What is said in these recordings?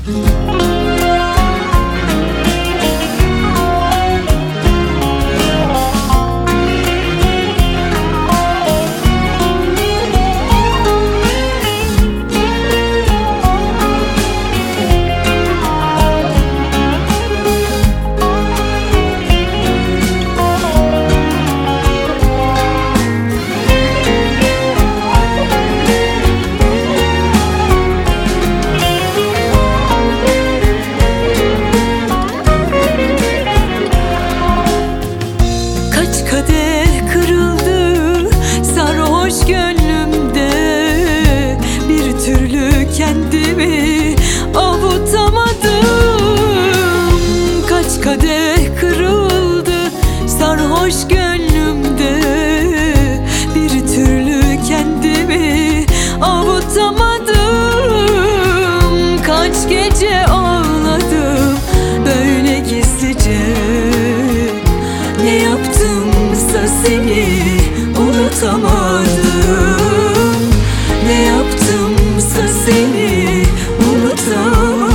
Kadeh kırıldı sarhoş gönlümde, bir türlü kendimi avutamadım. Kaç kadeh kırıldı sarhoş gönlümde, bir türlü kendimi avutamadım. Kaç gece ağladım böyle gizlice, ne yaptımsa seni unutamadım. Ne yaptımsa seni unutamadım.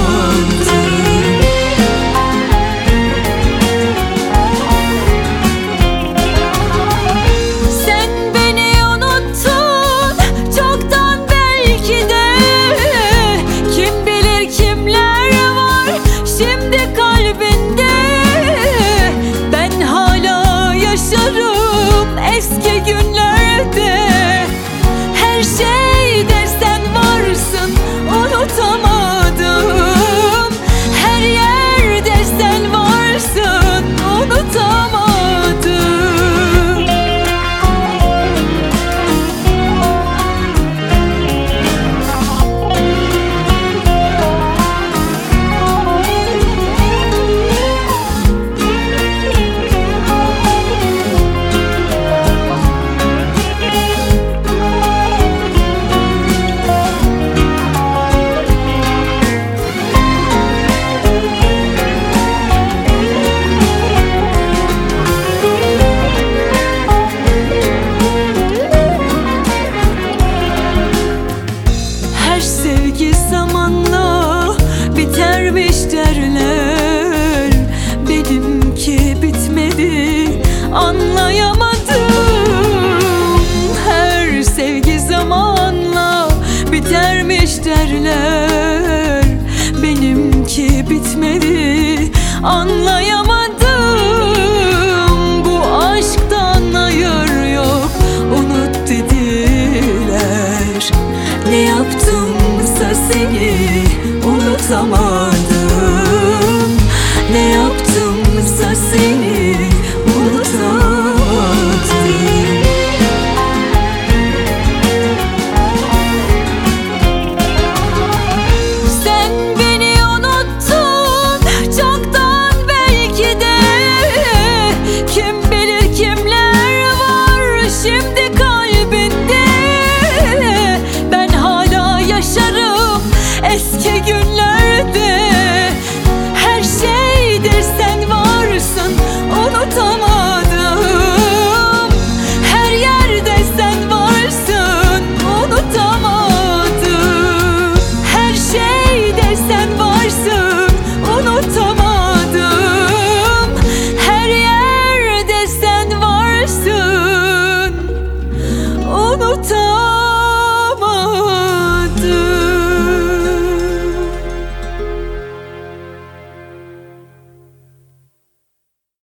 Sen beni unuttun çoktan belki de, kim bilir kimler var şimdi kalbinde. Ben hala yaşarım eski günlerde, her şeyde sen varsın unutamadım. Her yerde sen varsın unutamadım. Her sevgi zamanla bitermiş derler, benimki bitmedi anlayamadım. Her sevgi zamanla bitermiş derler, benimki bitmedi anlayamadım. Bu aşktan hayır yok unut dediler, ne yaptımsa seni unutamadım. Ne yaptımsa seni unutamadım. Sen beni unuttun çoktan belki de, kim bilir kimler var şimdi kalbinde. Ben hala yaşarım eski gün